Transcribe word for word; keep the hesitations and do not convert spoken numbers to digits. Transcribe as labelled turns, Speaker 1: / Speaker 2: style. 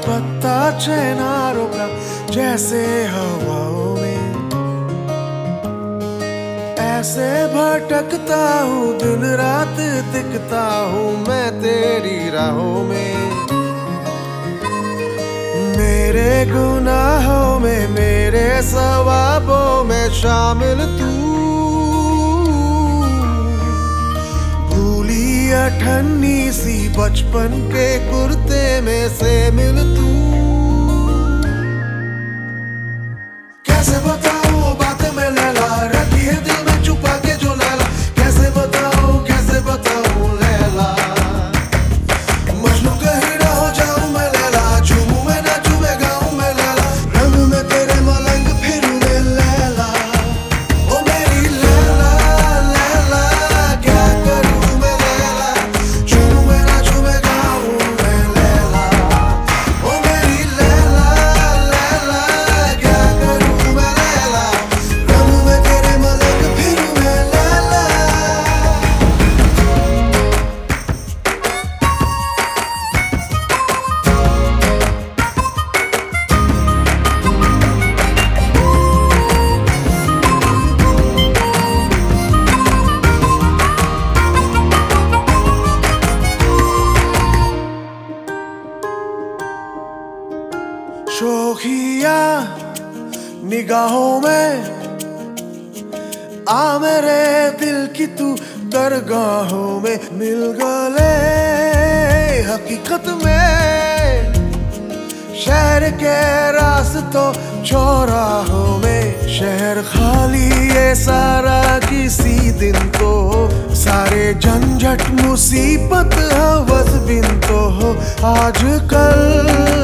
Speaker 1: पत्ता चैनारों का जैसे हवाओं में, ऐसे भटकता हूँ दिन रात दिखता हूँ मैं तेरी राहों में। मेरे गुनाहों में मेरे सवाबों में शामिल तू, भूली अठन्नी सी बचपन के कुर्ते में से मिल तू। कैसे बताऊं बातें में लैला, रखी है दिल में छुपा के जो लैला। कैसे बताऊं कैसे बताऊं लैला, मजनू कहीं ना हो जाऊं मैं लैला। झूमूं मैं नाचूं मैं गाऊं मैं लैला, रंग में तेरे मलंग फिरूं मैं लैला। ओ मेरी लैला लैला क्या करूं मैं लैला, झूमूं मैं नाचूं मैं गाऊं मैं लैला। ओ मेरी लैला लैला क्या करूं मैं लैला, रंग में तेरे मलंग फिरूं मैं लैला। शोखिया निगाहों में आ मेरे दिल की तू दरगाहों में, मिल गले हकीकत में शहर के रास्तों चौराहों में। शहर खाली ये सारा किसी दिन तो हो, सारे झंझट मुसीबत हवस बिन तो हो। आजकल